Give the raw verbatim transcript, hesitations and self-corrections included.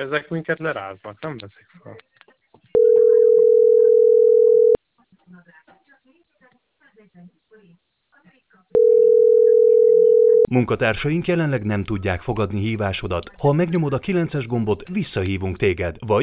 Ezek minket leráznak, nem veszik fel. Munkatársaink jelenleg nem tudják fogadni hívásodat. Ha megnyomod a kilences gombot, visszahívunk téged, vagy